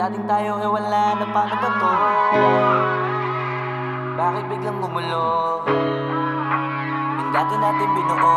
dating tayo wala na, paano ba to? Bakit biglang gumulo? Yung dati natin binuo,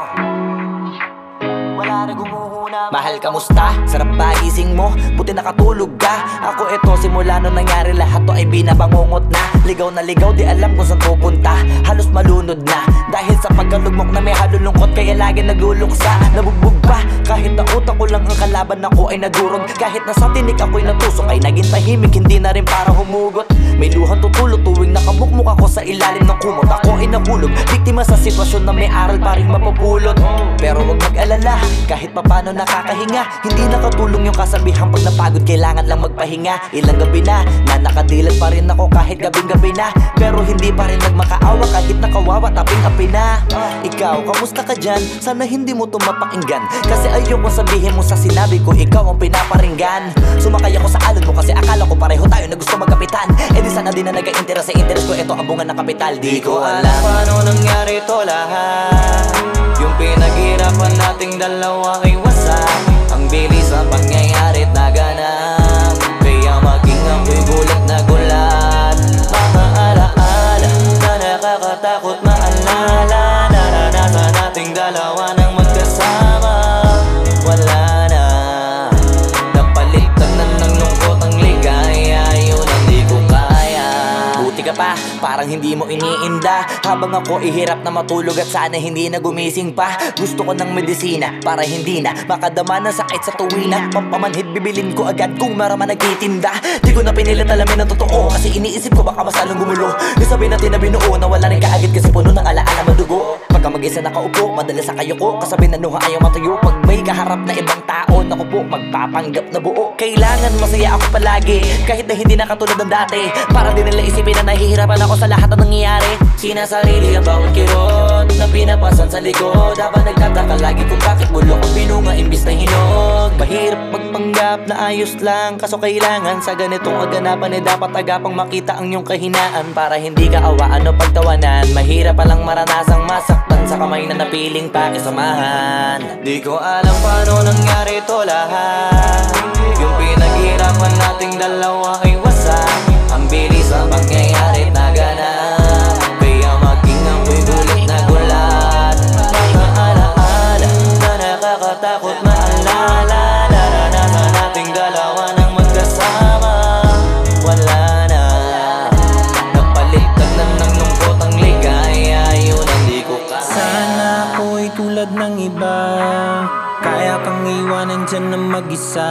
wala na gumuhuna. Mahal, kamusta? Sarap ba gising mo? Buti nakatulog ka. Ako eto, simula nung nangyari lahat to ay binabangungot na. Ligaw na ligaw, di alam kung saan pupunta. Halos malunod na dahil sa pagkalugmok na may halulungkot, kaya lagi nagluluksa. Nabugbog pa kahit na utak ko lang ang kalaban, ako ay nadurog. Kahit na sa tinik ako'y natusok, ay naging tahimik, hindi na rin para humugot. May luhang tutulog tuwing nakamukmuk ako sa ilalim ng kumot. Ako ay nahulog, biktima sa sitwasyon na may aral pa rin mapupulot. Pero wag mag-alala, kahit papano nakakahinga. Hindi nakatulong yung kasabihan, pag napagod kailangan lang magpahinga. Ilang gabi na nakadilat pa rin ako kahit gabing-gabi na. Pero hindi pa rin nagmakaawa kahit nakawawa, taping-api na. Ikaw, kamusta ka dyan? Sana hindi mo to mapakinggan, kasi ayoko sabihin mo sa sinabi ko ikaw ang pinaparinggan. Sumakay ako sa alon mo kasi akala ko pareho tayo na gusto magkapitan. Eh di sana din na nag-interest sa interest ko, ito ang bunga ng kapital. Di ko alam paano nangyari to lahat. Yung pinaghirapan nating dalawa ay wasak. Ang bilis ang pangyayari't naganap, kaya maging ako'y gulat na gulat. Mga alaala na nakakatakot maalala, naranasan nating dalawa nang magkasama. Wala na, napalitan na ng lungkot ang ligaya, yun ang di ko kaya. Buti ka pa, parang hindi mo iniinda, habang ako ihirap na matulog at sana hindi na gumising pa. Gusto ko ng medisina para hindi na makadama ng sakit sa tuwina. Pampamanhid bibilin ko agad kung marama nagtitinda. Di ko na pinilit alamin ang totoo, kasi iniisip ko baka masalong gumulo. Nasabi natin na binuo na wala rin kaagad, kasi puno ng alaala madugo. Pagka mag-isa nakaupo, madalas sa kayo ko, kasabi na nuha ayaw matuyo. Pag may kaharap na ibang tao, naku po, magpapanggap na buo. Kailangan masaya ako palagi, kahit na hindi na katulad ng dati. Para din nila isipin na nahihirapan ako sa lahat ng nangyayari. Sinasarili ang bawat kirot na pinapasan sa likod, habang nagtataka lagi kung bakit bulok ang pinunga imbis na hinog. Mahirap magpanggap na ayos lang, kaso kailangan sa ganitong aganapan dapat agapang makita ang iyong kahinaan, para hindi ka awaan o pagtawanan. Mahirap palang maranasang masaktan sa kamay na napiling pakisamahan. Di ko alam paano nangyari to lahat. Yung pinaghirapan nating dalawa ay wasak. Ang bilis ang pangyayari't naganap, kaya maging ako'y gulat na gulat. Mga alaala na nakakatakot maalala, naranasan nating dalawa nang magkasama. Wala na, napalitan na ng lungkot ang ligaya, yun ang di ko kaya. Sana ako'y tulad ng iba, kaya kang iwanan dyan na mag-isa.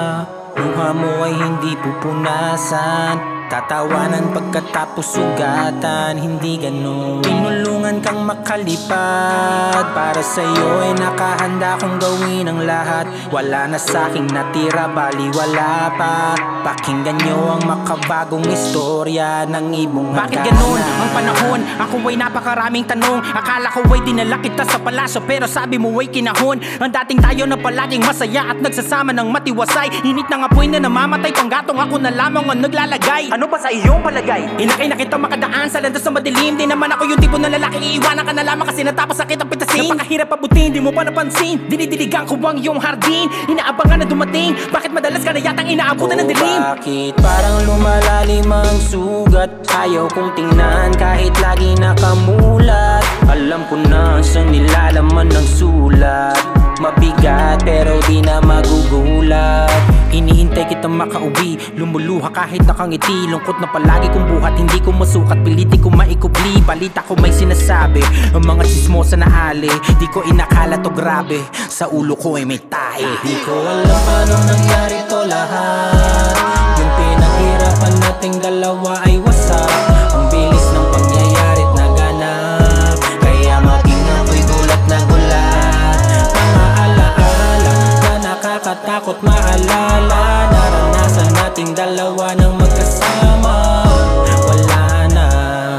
Luha mo ay hindi pupunasan, tatawanan pagkatapos sugatan, hindi ganun. Tinulungan kang makalipad, para sa'yo ay nakahanda kong gawin ang lahat. Wala na sa'king natira, bali wala pa. Pakinggan nyo ang makabagong istorya ng ibong hagana. Bakit ganun ang panahon? Ako ay napakaraming tanong. Akala ko ay dinala kita sa palasyo, pero sabi mo ay kinahon. Ang dating tayo na palaging masaya at nagsasama ng matiwasay. Init ng apoy na namamatay, panggatong ako na lamang ang naglalagay. Ano ba sa iyong palagay? Inakay na kitang makadaan sa landas na madilim. Di naman ako yung tipo ng lalaking iiwanan ka na lamang kasi natapos sakit ang pitasin. Napakahirap abutin, di mo pa napansin. Dinidiligan ko ang iyong hardin, inaabangan na dumating. Bakit madalas ka na yatang inaabutan ng dilim? Bakit parang lumalalim ang sugat? Ayaw kong tingnan kahit lagi nakamulat. Alam ko na siyang nilalaman ng sulat. Mabigat pero di na magugulat. Hinihintay kitang makauwi, lumuluha kahit nakangiti. Lungkot na palagi kong buhat, hindi ko masukat, pilitin ko maikubli. Balita ko may sinasabi, ang mga sismosa na ali. Di ko inakala to grabe, sa ulo ko ay may tahi. Di ko alam paano nangyari to lahat. Yung pinaghirapan nating dalawa ay wasak. Ang bilis ng pangyayari't naganap, kaya maging ako'y gulat na gulat. Mga alaala na nakakatakot maalala, naranasan nating dalawa nang magkasama. Wala na,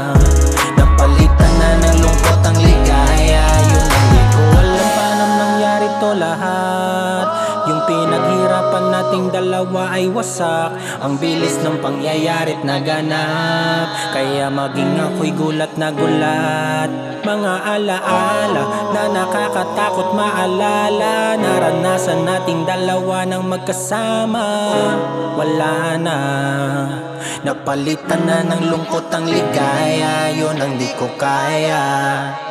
napalitan na ng lungkot ang ligaya. Yun ang di ko alam paano nangyari to lahat. Yung pinaghirapan nating dalawa ay wasak. Ang bilis ng pangyayari't naganap, kaya maging ako'y gulat na gulat. Mga alaala na nakakatakot maalala, naranasan nating dalawa ng magkasama. Wala na, napalitan na ng lungkot ang ligaya, yun ang di ko kaya.